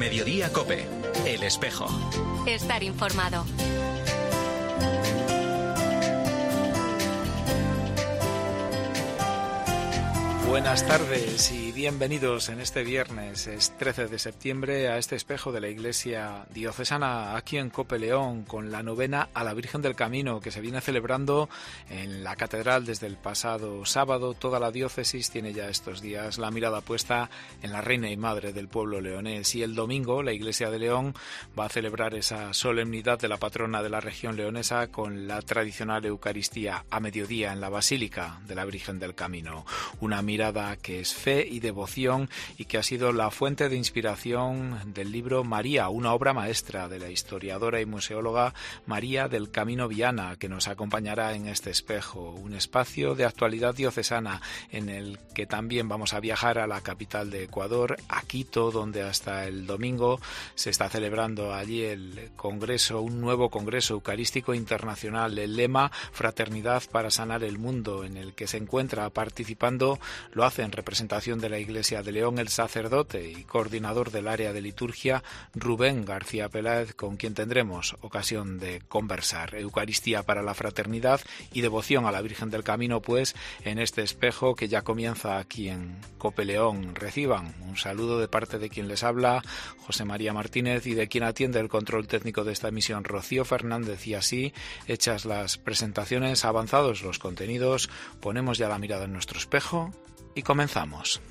Mediodía COPE. El espejo. Estar informado. Buenas tardes y bienvenidos en este viernes, es 13 de septiembre, a este espejo de la Iglesia Diocesana aquí en Cope León, con la novena a la Virgen del Camino que se viene celebrando en la Catedral desde el pasado sábado. Toda la diócesis tiene ya estos días la mirada puesta en la Reina y Madre del pueblo leonés, y el domingo la Iglesia de León va a celebrar esa solemnidad de la patrona de la región leonesa con la tradicional Eucaristía a mediodía en la Basílica de la Virgen del Camino. Una mirada que es fe y devoción y que ha sido la fuente de inspiración del libro María, una obra maestra de la historiadora y museóloga María del Camino Viana, que nos acompañará en este espejo, un espacio de actualidad diocesana en el que también vamos a viajar a la capital de Ecuador, a Quito, donde hasta el domingo se está celebrando allí el congreso, un nuevo congreso eucarístico internacional, el lema Fraternidad para sanar el mundo, en el que se encuentra participando. Lo hace en representación de la Iglesia de León el sacerdote y coordinador del área de liturgia Rubén García Peláez, con quien tendremos ocasión de conversar. Eucaristía para la fraternidad y devoción a la Virgen del Camino, pues, en este espejo que ya comienza aquí en Cope León. Reciban un saludo de parte de quien les habla, José María Martínez, y de quien atiende el control técnico de esta emisión, Rocío Fernández. Y así, hechas las presentaciones, avanzados los contenidos, ponemos ya la mirada en nuestro espejo y comenzamos.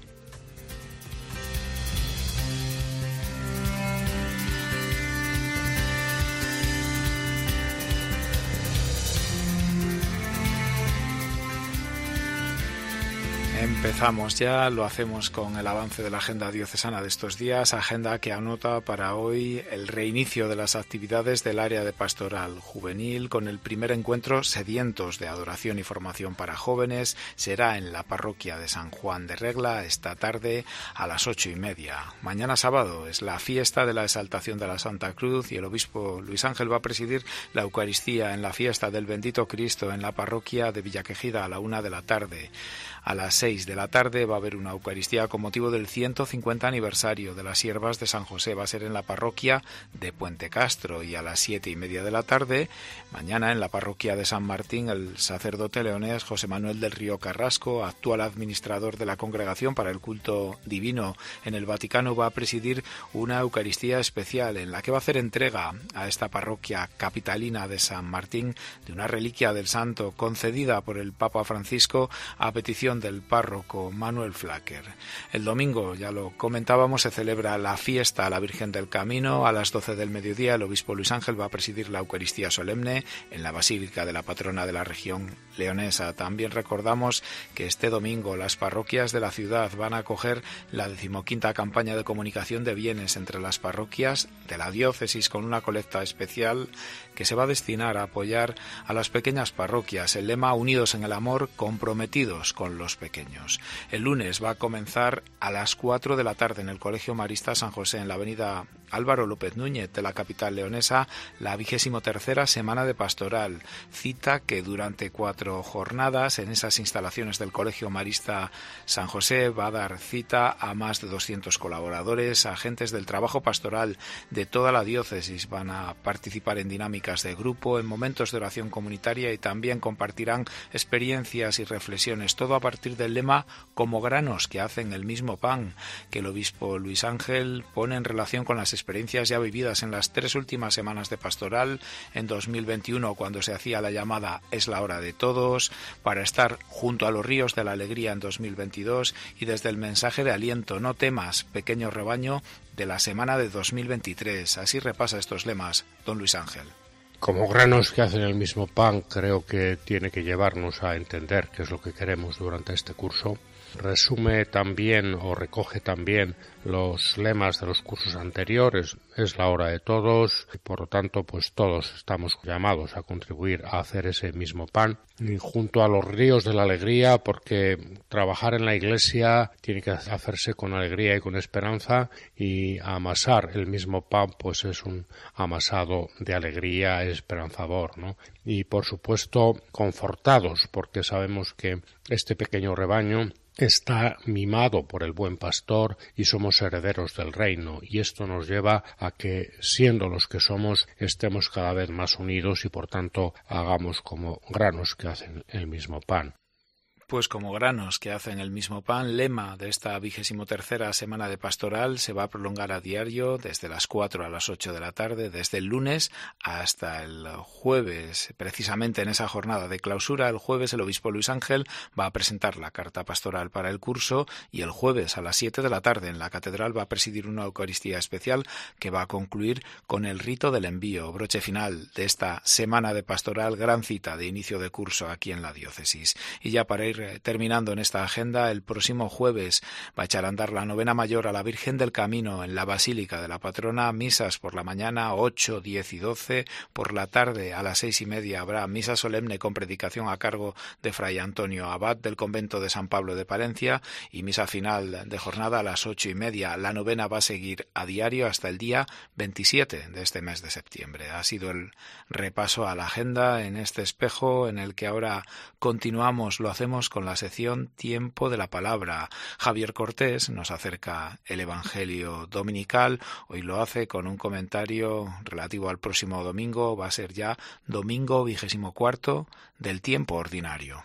Empezamos ya, lo hacemos con el avance de la agenda diocesana de estos días, agenda que anota para hoy el reinicio de las actividades del área de pastoral juvenil, con el primer encuentro Sedientos de Adoración y Formación para Jóvenes. Será en la parroquia de San Juan de Regla esta tarde a las 8:30. Mañana sábado es la fiesta de la exaltación de la Santa Cruz y el obispo Luis Ángel va a presidir la Eucaristía en la fiesta del Bendito Cristo en la parroquia de Villaquejida a la 1 de la tarde. A las 6 de la tarde va a haber una Eucaristía con motivo del 150 aniversario de las Siervas de San José. Va a ser en la parroquia de Puente Castro, y a las 7:30 de la tarde, mañana en la parroquia de San Martín, el sacerdote leonés José Manuel del Río Carrasco, actual administrador de la Congregación para el Culto Divino en el Vaticano, va a presidir una Eucaristía especial en la que va a hacer entrega a esta parroquia capitalina de San Martín de una reliquia del santo concedida por el Papa Francisco a petición del párroco Manuel Flacker. El domingo, ya lo comentábamos, se celebra la fiesta a la Virgen del Camino. A las 12 del mediodía el obispo Luis Ángel va a presidir la Eucaristía solemne en la Basílica de la patrona de la región leonesa. También recordamos que este domingo las parroquias de la ciudad van a acoger la 15ª campaña de comunicación de bienes entre las parroquias de la diócesis, con una colecta especial que se va a destinar a apoyar a las pequeñas parroquias. El lema Unidos en el amor, comprometidos con los pequeños. El lunes va a comenzar a las 4 de la tarde en el Colegio Marista San José, en la avenida Álvaro López Núñez de la capital leonesa, la 23ª Semana de Pastoral, cita que durante 4 jornadas en esas instalaciones del Colegio Marista San José va a dar cita a más de 200 colaboradores, agentes del trabajo pastoral de toda la diócesis. Van a participar en dinámicas de grupo, en momentos de oración comunitaria, y también compartirán experiencias y reflexiones, todo a partir del lema como granos que hacen el mismo pan, que el obispo Luis Ángel pone en relación con las experiencias ya vividas en las 3 últimas semanas de pastoral en 2021, cuando se hacía la llamada Es la hora de todos, para estar junto a los ríos de la alegría en 2022, y desde el mensaje de aliento No temas, pequeño rebaño, de la semana de 2023. Así repasa estos lemas don Luis Ángel. Como granos que hacen el mismo pan, creo que tiene que llevarnos a entender qué es lo que queremos durante este curso. Resume también o recoge también los lemas de los cursos anteriores. Es la hora de todos y por lo tanto pues todos estamos llamados a contribuir a hacer ese mismo pan, y junto a los ríos de la alegría, porque trabajar en la iglesia tiene que hacerse con alegría y con esperanza, y amasar el mismo pan pues es un amasado de alegría esperanzador, ¿no? Y por supuesto confortados, porque sabemos que este pequeño rebaño está mimado por el buen pastor y somos herederos del reino, y esto nos lleva a que, siendo los que somos, estemos cada vez más unidos y por tanto hagamos como granos que hacen el mismo pan. Pues como granos que hacen el mismo pan, lema de esta 23ª semana de pastoral se va a prolongar a diario desde las 4 a las 8 de la tarde, desde el lunes hasta el jueves. Precisamente en esa jornada de clausura, el jueves el obispo Luis Ángel va a presentar la carta pastoral para el curso y el jueves a las 7 de la tarde en la catedral va a presidir una Eucaristía especial que va a concluir con el rito del envío, broche final de esta semana de pastoral, gran cita de inicio de curso aquí en la diócesis. Y ya para ir terminando en esta agenda, el próximo jueves va a echar a andar la novena mayor a la Virgen del Camino en la Basílica de la Patrona, misas por la mañana 8, 10 y 12, por la tarde a las 6:30 habrá misa solemne con predicación a cargo de Fray Antonio Abad del convento de San Pablo de Palencia y misa final de jornada a las 8:30. La novena va a seguir a diario hasta el día 27 de este mes de septiembre. Ha sido el repaso a la agenda en este espejo en el que ahora continuamos, lo hacemos con la sección Tiempo de la Palabra. Javier Cortés nos acerca el Evangelio dominical. Hoy lo hace con un comentario relativo al próximo domingo. Va a ser ya domingo 24 del tiempo ordinario.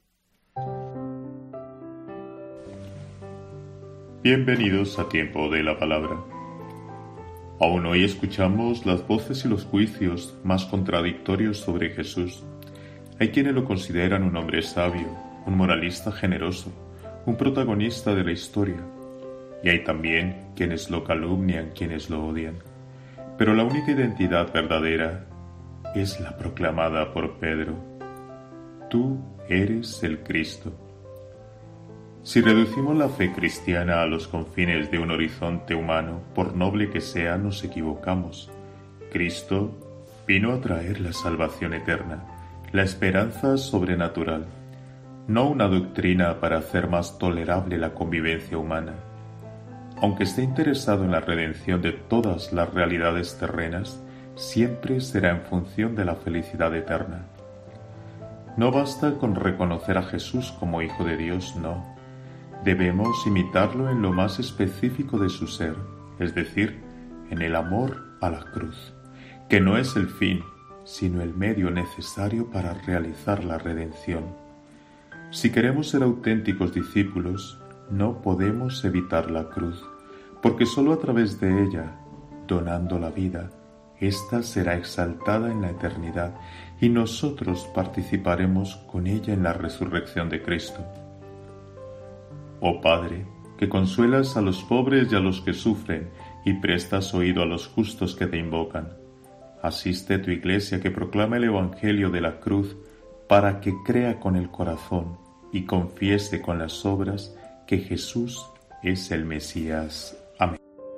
Bienvenidos a Tiempo de la Palabra. Aún hoy escuchamos las voces y los juicios más contradictorios sobre Jesús. Hay quienes lo consideran un hombre sabio, un moralista generoso, un protagonista de la historia. Y hay también quienes lo calumnian, quienes lo odian. Pero la única identidad verdadera es la proclamada por Pedro. Tú eres el Cristo. Si reducimos la fe cristiana a los confines de un horizonte humano, por noble que sea, nos equivocamos. Cristo vino a traer la salvación eterna, la esperanza sobrenatural, no una doctrina para hacer más tolerable la convivencia humana. Aunque esté interesado en la redención de todas las realidades terrenas, siempre será en función de la felicidad eterna. No basta con reconocer a Jesús como Hijo de Dios, no. Debemos imitarlo en lo más específico de su ser, es decir, en el amor a la cruz, que no es el fin, sino el medio necesario para realizar la redención. Si queremos ser auténticos discípulos, no podemos evitar la cruz, porque sólo a través de ella, donando la vida, ésta será exaltada en la eternidad y nosotros participaremos con ella en la resurrección de Cristo. Oh Padre, que consuelas a los pobres y a los que sufren y prestas oído a los justos que te invocan, asiste a tu Iglesia que proclama el Evangelio de la cruz para que crea con el corazón y confiese con las obras que Jesús es el Mesías. Amén.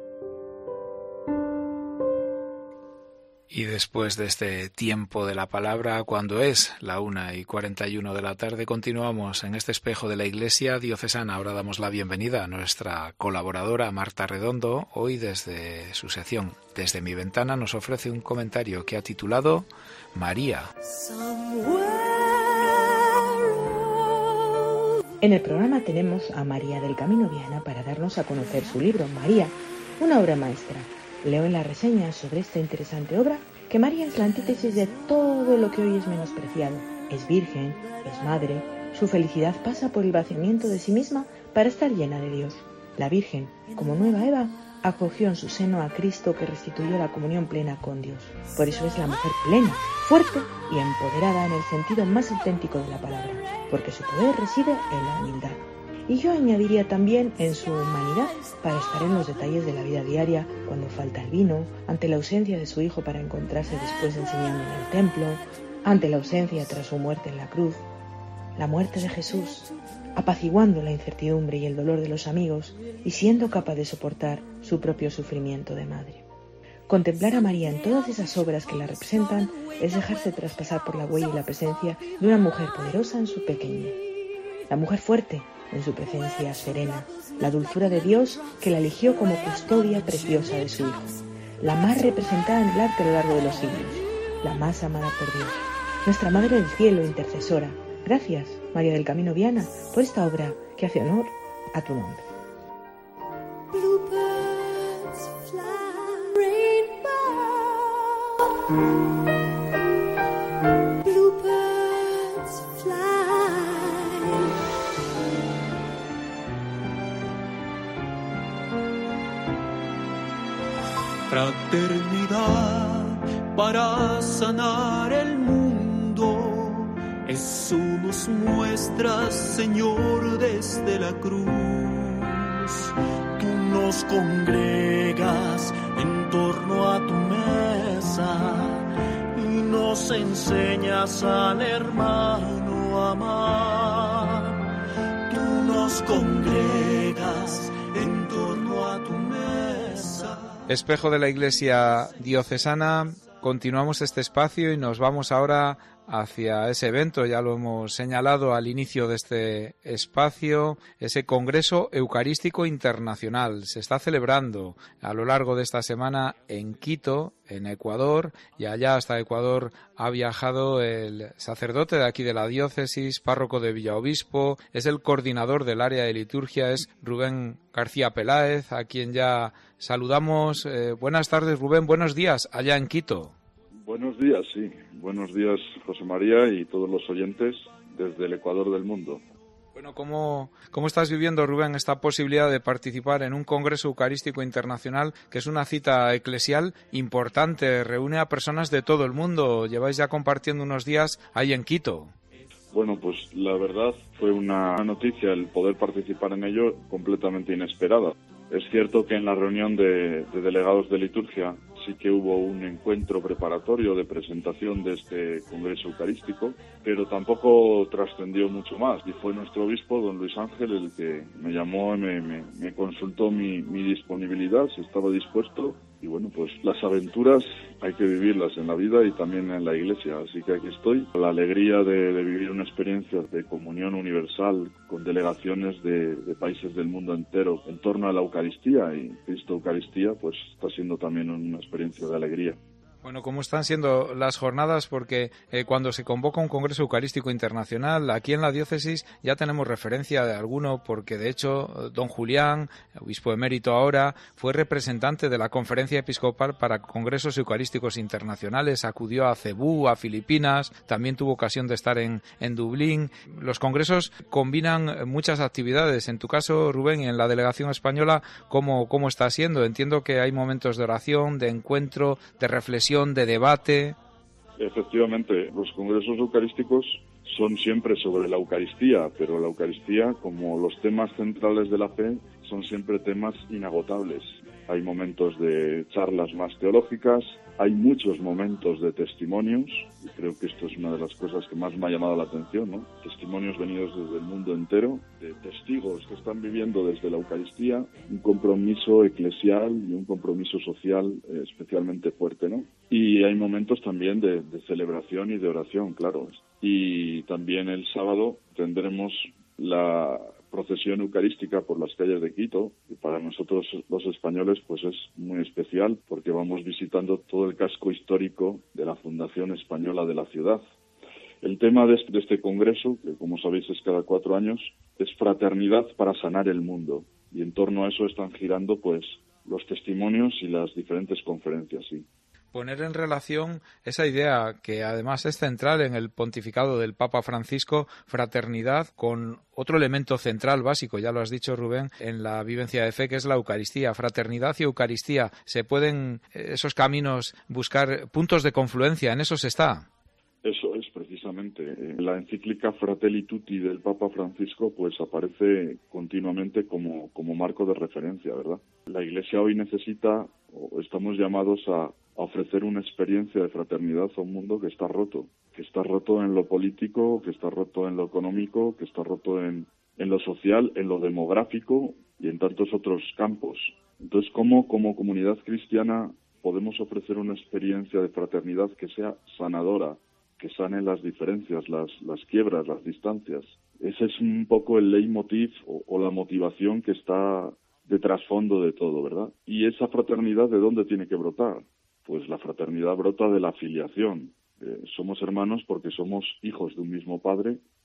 Y después de este tiempo de la palabra, cuando es la 1:41 de la tarde, continuamos en este espejo de la Iglesia diocesana. Ahora damos la bienvenida a nuestra colaboradora Marta Redondo. Hoy desde su sección Desde mi ventana nos ofrece un comentario que ha titulado María. En el programa tenemos a María del Camino Viana para darnos a conocer su libro María, una obra maestra. Leo en la reseña sobre esta interesante obra que María es la antítesis de todo lo que hoy es menospreciado. Es virgen, es madre, su felicidad pasa por el vaciamiento de sí misma para estar llena de Dios. La Virgen, como nueva Eva, acogió en su seno a Cristo que restituyó la comunión plena con Dios. Por eso es la mujer plena, fuerte y empoderada en el sentido más auténtico de la palabra, porque su poder reside en la humildad. Y yo añadiría también en su humanidad para estar en los detalles de la vida diaria, cuando falta el vino, ante la ausencia de su hijo para encontrarse después enseñando en el templo, ante la ausencia tras su muerte en la cruz, la muerte de Jesús, apaciguando la incertidumbre y el dolor de los amigos y siendo capaz de soportar su propio sufrimiento de madre. Contemplar a María en todas esas obras que la representan es dejarse traspasar por la huella y la presencia de una mujer poderosa en su pequeñez. La mujer fuerte en su presencia serena, la dulzura de Dios que la eligió como custodia preciosa de su Hijo, la más representada en el arte a lo largo de los siglos, la más amada por Dios, nuestra Madre del Cielo intercesora. Gracias, María del Camino Viana, por esta obra que hace honor a tu nombre. Bluebirds fly, rainbow. Bluebirds fly. Fraternidad para sanar el mundo, eso nos muestra, Señor, desde la cruz. Tú nos congregas en torno a tu mesa y nos enseñas al hermano a amar. Tú nos congregas en torno a tu mesa. Espejo de la Iglesia Diocesana, continuamos este espacio y nos vamos ahora hacia ese evento, ya lo hemos señalado al inicio de este espacio, ese Congreso Eucarístico Internacional. Se está celebrando a lo largo de esta semana en Quito, en Ecuador, y allá hasta Ecuador ha viajado el sacerdote de aquí de la diócesis, párroco de Villaobispo, es el coordinador del área de liturgia, es Rubén García Peláez, a quien ya saludamos. Buenas tardes, Rubén, buenos días allá en Quito. Buenos días, sí. Buenos días, José María, y todos los oyentes desde el Ecuador del mundo. Bueno, ¿cómo estás viviendo, Rubén, esta posibilidad de participar en un Congreso Eucarístico Internacional, que es una cita eclesial importante, reúne a personas de todo el mundo? Lleváis ya compartiendo unos días ahí en Quito. Bueno, pues la verdad fue una noticia el poder participar en ello completamente inesperada. Es cierto que en la reunión de delegados de liturgia sí que hubo un encuentro preparatorio de presentación de este Congreso Eucarístico, pero tampoco trascendió mucho más. Y fue nuestro obispo, don Luis Ángel, el que me llamó y me consultó mi disponibilidad, si estaba dispuesto. Y bueno, pues las aventuras hay que vivirlas en la vida y también en la Iglesia. Así que aquí estoy, la alegría de vivir una experiencia de comunión universal con delegaciones de países del mundo entero en torno a la Eucaristía. Y Cristo Eucaristía pues está siendo también una experiencia de alegría. Bueno, ¿cómo están siendo las jornadas? Porque cuando se convoca un Congreso Eucarístico Internacional, aquí en la diócesis ya tenemos referencia de alguno, porque de hecho don Julián, obispo emérito ahora, fue representante de la Conferencia Episcopal para Congresos Eucarísticos Internacionales, acudió a Cebú, a Filipinas, también tuvo ocasión de estar en Dublín. Los congresos combinan muchas actividades. En tu caso, Rubén, y en la delegación española, ¿cómo está siendo? Entiendo que hay momentos de oración, de encuentro, de reflexión, de debate. Efectivamente, los congresos eucarísticos son siempre sobre la Eucaristía, pero la Eucaristía, como los temas centrales de la fe, son siempre temas inagotables. Hay momentos de charlas más teológicas, hay muchos momentos de testimonios, y creo que esto es una de las cosas que más me ha llamado la atención, ¿no? Testimonios venidos desde el mundo entero, de testigos que están viviendo desde la Eucaristía un compromiso eclesial y un compromiso social especialmente fuerte, ¿no? Y hay momentos también de celebración y de oración, claro. Y también el sábado tendremos la procesión eucarística por las calles de Quito, y para nosotros los españoles pues es muy especial porque vamos visitando todo el casco histórico de la fundación española de la ciudad. El tema de este congreso, que como sabéis es cada 4 años, es fraternidad para sanar el mundo, y en torno a eso están girando pues los testimonios y las diferentes conferencias, sí. Poner en relación esa idea que además es central en el pontificado del Papa Francisco, fraternidad, con otro elemento central básico, ya lo has dicho, Rubén, en la vivencia de fe, que es la Eucaristía. Fraternidad y Eucaristía, ¿se pueden esos caminos buscar puntos de confluencia? ¿En eso se está? Eso es precisamente. La encíclica Fratelli Tutti del Papa Francisco pues aparece continuamente como marco de referencia, ¿verdad? La Iglesia hoy necesita, o estamos llamados a ofrecer una experiencia de fraternidad a un mundo que está roto en lo político, que está roto en lo económico, que está roto en lo social, en lo demográfico y en tantos otros campos. Entonces, ¿cómo como comunidad cristiana podemos ofrecer una experiencia de fraternidad que sea sanadora, que sane las diferencias, las quiebras, las distancias? Ese es un poco el leitmotiv o la motivación que está de trasfondo de todo, ¿verdad? Y esa fraternidad, ¿de dónde tiene que brotar? Pues la fraternidad brota de la filiación. Somos hermanos porque somos hijos de un mismo Padre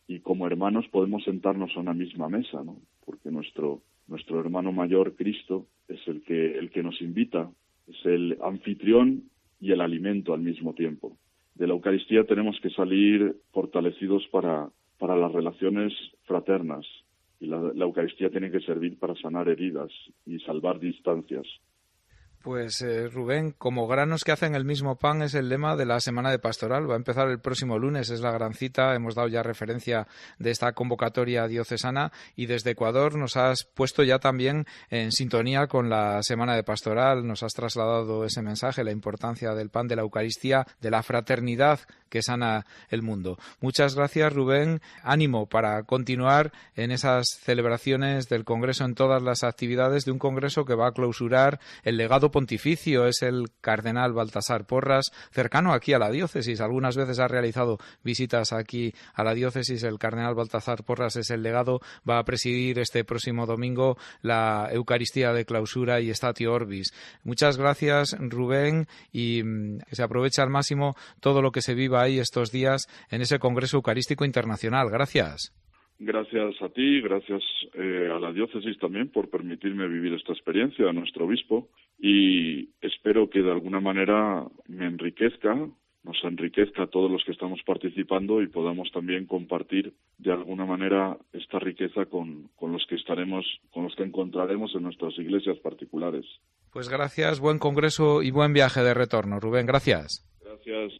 y como hermanos podemos sentarnos a una misma mesa, ¿no? Porque nuestro hermano mayor, Cristo, es el que nos invita, es el anfitrión y el alimento al mismo tiempo. De la Eucaristía tenemos que salir fortalecidos para las relaciones fraternas, y la Eucaristía tiene que servir para sanar heridas y salvar distancias. Pues Rubén, como granos que hacen el mismo pan es el lema de la Semana de Pastoral. Va a empezar el próximo lunes, es la gran cita. Hemos dado ya referencia de esta convocatoria diocesana y desde Ecuador nos has puesto ya también en sintonía con la Semana de Pastoral. Nos has trasladado ese mensaje, la importancia del pan de la Eucaristía, de la fraternidad que sana el mundo. Muchas gracias, Rubén. Ánimo para continuar en esas celebraciones del Congreso, en todas las actividades de un Congreso que va a clausurar el legado pontificio. Es el cardenal Baltasar Porras, cercano aquí a la diócesis. Algunas veces ha realizado visitas aquí a la diócesis. El cardenal Baltasar Porras es el legado. Va a presidir este próximo domingo la Eucaristía de clausura y Statio Orbis. Muchas gracias, Rubén, y que se aproveche al máximo todo lo que se viva ahí estos días en ese Congreso Eucarístico Internacional. Gracias. Gracias a ti, gracias a la diócesis también por permitirme vivir esta experiencia, a nuestro obispo, y espero que de alguna manera nos enriquezca a todos los que estamos participando y podamos también compartir de alguna manera esta riqueza con los que encontraremos en nuestras iglesias particulares. Pues gracias, buen congreso y buen viaje de retorno, Rubén. Gracias. Gracias.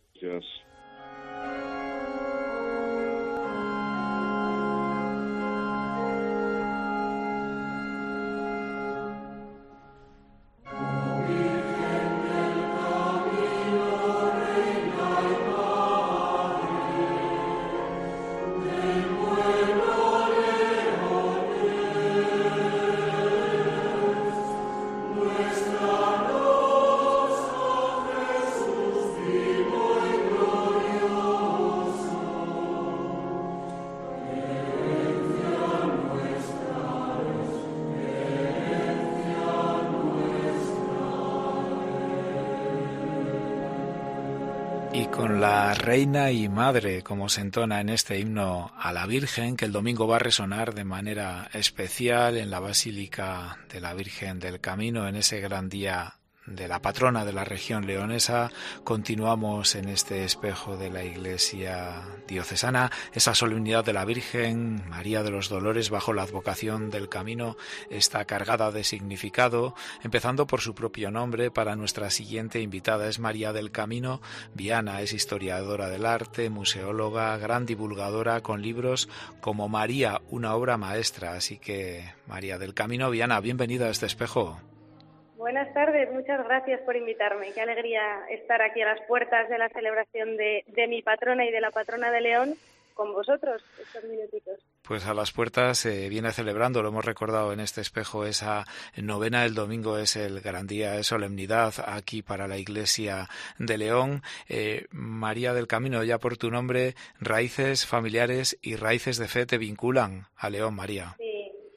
Y con la Reina y Madre, como se entona en este himno a la Virgen, que el domingo va a resonar de manera especial en la Basílica de la Virgen del Camino, en ese gran día de la patrona de la región leonesa, continuamos en este espejo de la Iglesia diocesana, esa solemnidad de la Virgen María de los Dolores bajo la advocación del Camino está cargada de significado, empezando por su propio nombre. Para nuestra siguiente invitada es María del Camino Viana, es historiadora del arte, museóloga, gran divulgadora con libros como María, una obra maestra. Así que María del Camino Viana, bienvenida a este espejo. Buenas tardes, muchas gracias por invitarme. Qué alegría estar aquí a las puertas de la celebración de mi patrona y de la patrona de León con vosotros estos minutitos. Pues a las puertas se viene celebrando, lo hemos recordado en este espejo, esa novena del domingo es el gran día de solemnidad aquí para la Iglesia de León. María del Camino, ya por tu nombre, raíces familiares y raíces de fe te vinculan a León, María. Sí.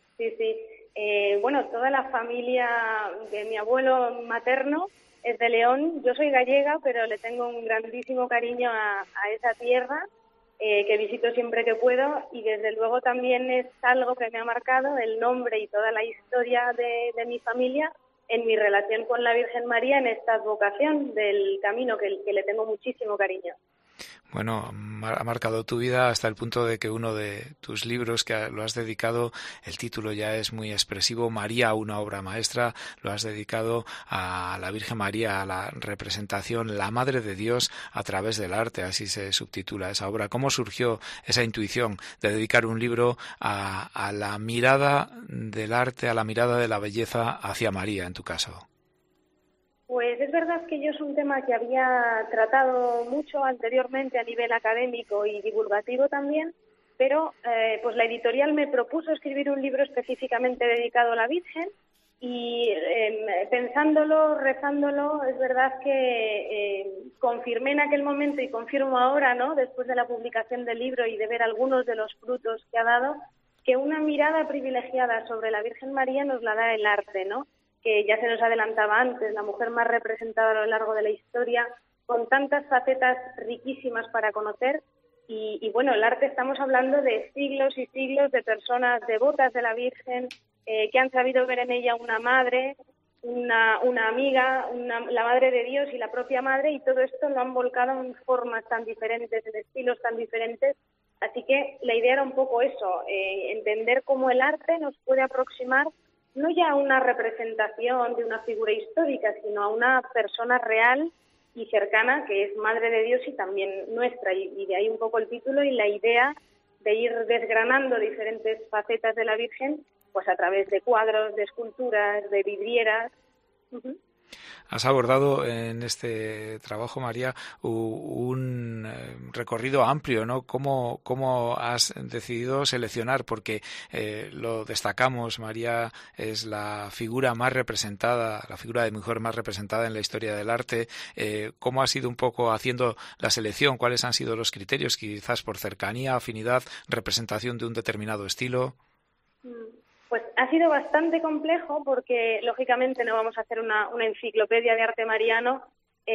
Bueno, toda la familia de mi abuelo materno es de León. Yo soy gallega, pero le tengo un grandísimo cariño a esa tierra que visito siempre que puedo, y desde luego también es algo que me ha marcado el nombre y toda la historia de mi familia en mi relación con la Virgen María en esta advocación del Camino, que le tengo muchísimo cariño. Bueno, ha marcado tu vida hasta el punto de que uno de tus libros que lo has dedicado, el título ya es muy expresivo, María, una obra maestra, lo has dedicado a la Virgen María, a la representación, la Madre de Dios a través del arte, así se subtitula esa obra. ¿Cómo surgió esa intuición de dedicar un libro a la mirada del arte, a la mirada de la belleza hacia María, en tu caso? Pues es verdad que yo es un tema que había tratado mucho anteriormente a nivel académico y divulgativo también, pero pues la editorial me propuso escribir un libro específicamente dedicado a la Virgen y pensándolo, rezándolo, es verdad que confirmé en aquel momento y confirmo ahora, ¿no?, después de la publicación del libro y de ver algunos de los frutos que ha dado, que una mirada privilegiada sobre la Virgen María nos la da el arte, ¿no?, que ya se nos adelantaba antes, la mujer más representada a lo largo de la historia, con tantas facetas riquísimas para conocer, Y bueno, el arte, estamos hablando de siglos y siglos de personas devotas de la Virgen, que han sabido ver en ella una madre, una amiga, la Madre de Dios y la propia Madre, y todo esto lo han volcado en formas tan diferentes, en estilos tan diferentes. Así que la idea era un poco eso, entender cómo el arte nos puede aproximar no ya a una representación de una figura histórica, sino a una persona real y cercana, que es Madre de Dios y también nuestra, y de ahí un poco el título y la idea de ir desgranando diferentes facetas de la Virgen, pues a través de cuadros, de esculturas, de vidrieras. Uh-huh. Has abordado en este trabajo, María, un recorrido amplio, ¿no? ¿Cómo has decidido seleccionar? Porque lo destacamos, María es la figura más representada, la figura de mujer más representada en la historia del arte. ¿Cómo has ido un poco haciendo la selección? ¿Cuáles han sido los criterios? Quizás por cercanía, afinidad, representación de un determinado estilo. Pues ha sido bastante complejo porque, lógicamente, no vamos a hacer una enciclopedia de arte mariano,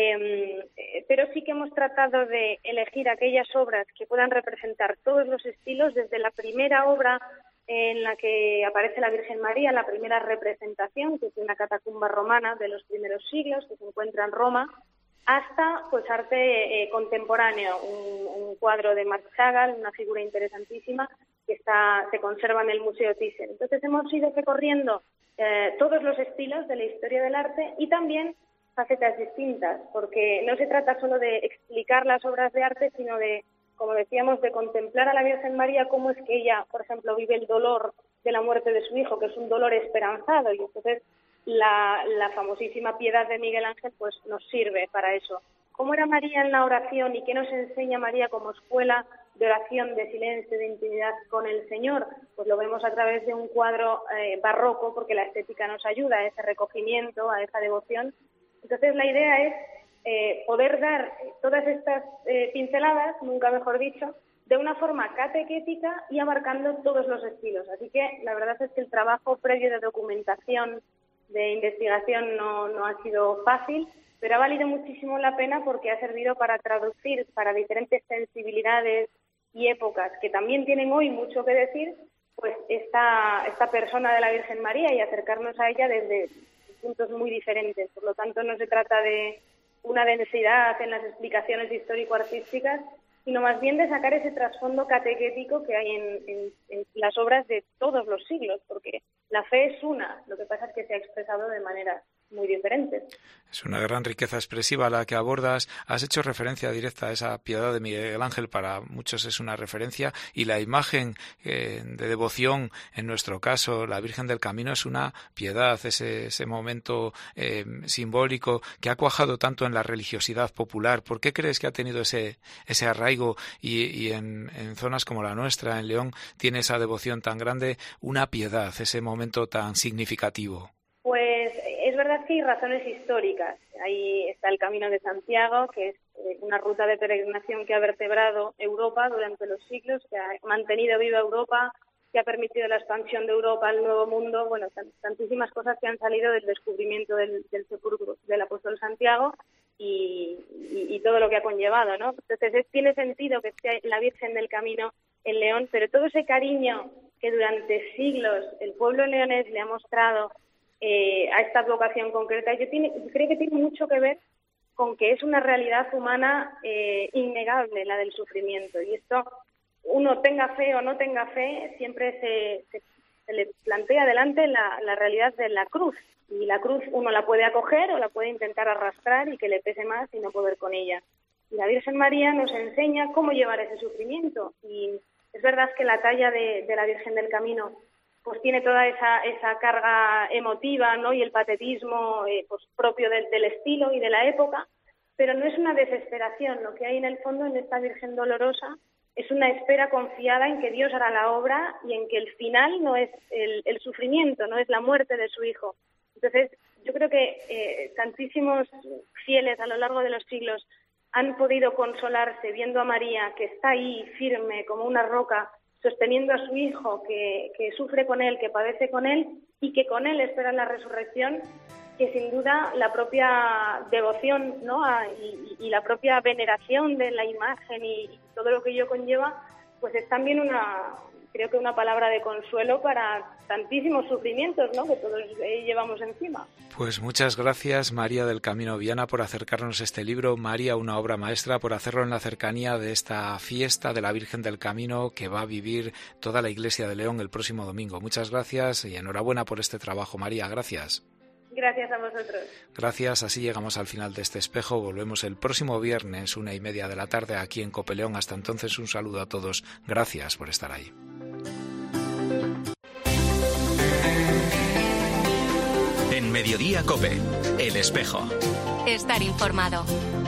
pero sí que hemos tratado de elegir aquellas obras que puedan representar todos los estilos, desde la primera obra en la que aparece la Virgen María, la primera representación, que es una catacumba romana de los primeros siglos, que se encuentra en Roma, hasta pues arte contemporáneo, un cuadro de Marc Chagall, una figura interesantísima, que se conserva en el Museo Thyssen. Entonces hemos ido recorriendo todos los estilos de la historia del arte y también facetas distintas, porque no se trata solo de explicar las obras de arte, sino de, como decíamos, de contemplar a la Virgen María, cómo es que ella, por ejemplo, vive el dolor de la muerte de su hijo, que es un dolor esperanzado, y entonces la famosísima Piedad de Miguel Ángel pues nos sirve para eso. ¿Cómo era María en la oración y qué nos enseña María como escuela de oración, de silencio, de intimidad con el Señor? Pues lo vemos a través de un cuadro barroco, porque la estética nos ayuda a ese recogimiento, a esa devoción. Entonces la idea es poder dar todas estas pinceladas, nunca mejor dicho, de una forma catequética y abarcando todos los estilos. Así que la verdad es que el trabajo previo de documentación, de investigación no ha sido fácil, pero ha valido muchísimo la pena porque ha servido para traducir para diferentes sensibilidades y épocas que también tienen hoy mucho que decir, pues esta persona de la Virgen María, y acercarnos a ella desde puntos muy diferentes. Por lo tanto, no se trata de una densidad en las explicaciones histórico-artísticas, sino más bien de sacar ese trasfondo catequético que hay en las obras de todos los siglos, porque la fe es una, lo que pasa es que se ha expresado de maneras muy diferentes. Es una gran riqueza expresiva la que abordas. Has hecho referencia directa a esa Piedad de Miguel Ángel, para muchos es una referencia, y la imagen de devoción, en nuestro caso, la Virgen del Camino, es una piedad, ese momento simbólico que ha cuajado tanto en la religiosidad popular. ¿Por qué crees que ha tenido ese arraigo y en zonas como la nuestra, en León, tiene esa devoción tan grande, una piedad, ese momento tan significativo? Pues es verdad que hay razones históricas. Ahí está el Camino de Santiago, que es una ruta de peregrinación que ha vertebrado Europa durante los siglos, que ha mantenido viva Europa, que ha permitido la expansión de Europa al Nuevo Mundo. Bueno, tantísimas cosas que han salido del descubrimiento del sepulcro del apóstol Santiago y todo lo que ha conllevado, ¿no? Entonces tiene sentido que esté la Virgen del Camino en León, pero todo ese cariño que durante siglos el pueblo leonés le ha mostrado a esta vocación concreta, creo que tiene mucho que ver con que es una realidad humana innegable, la del sufrimiento. Y esto, uno tenga fe o no tenga fe, siempre se le plantea delante la realidad de la cruz. Y la cruz uno la puede acoger o la puede intentar arrastrar y que le pese más y no poder con ella. Y la Virgen María nos enseña cómo llevar ese sufrimiento. Y es verdad que la talla de la Virgen del Camino pues tiene toda esa carga emotiva, ¿no? Y el patetismo pues propio del estilo y de la época, pero no es una desesperación. Lo que hay en el fondo en esta Virgen dolorosa es una espera confiada en que Dios hará la obra y en que el final no es el sufrimiento, no es la muerte de su hijo. Entonces, yo creo que tantísimos fieles a lo largo de los siglos han podido consolarse viendo a María, que está ahí firme como una roca, sosteniendo a su hijo, que sufre con él, que padece con él y que con él espera la resurrección, que sin duda la propia devoción, ¿no? y la propia veneración de la imagen y todo lo que ello conlleva, pues es también creo que una palabra de consuelo para tantísimos sufrimientos, ¿no? que todos llevamos encima. Pues muchas gracias, María del Camino Viana, por acercarnos este libro. María, una obra maestra, por hacerlo en la cercanía de esta fiesta de la Virgen del Camino que va a vivir toda la Iglesia de León el próximo domingo. Muchas gracias y enhorabuena por este trabajo, María. Gracias. Gracias a vosotros. Gracias, así llegamos al final de este espejo. Volvemos el próximo viernes, 1:30 de la tarde, aquí en Cope León. Hasta entonces, un saludo a todos. Gracias por estar ahí. En Mediodía Cope, El Espejo. Estar informado.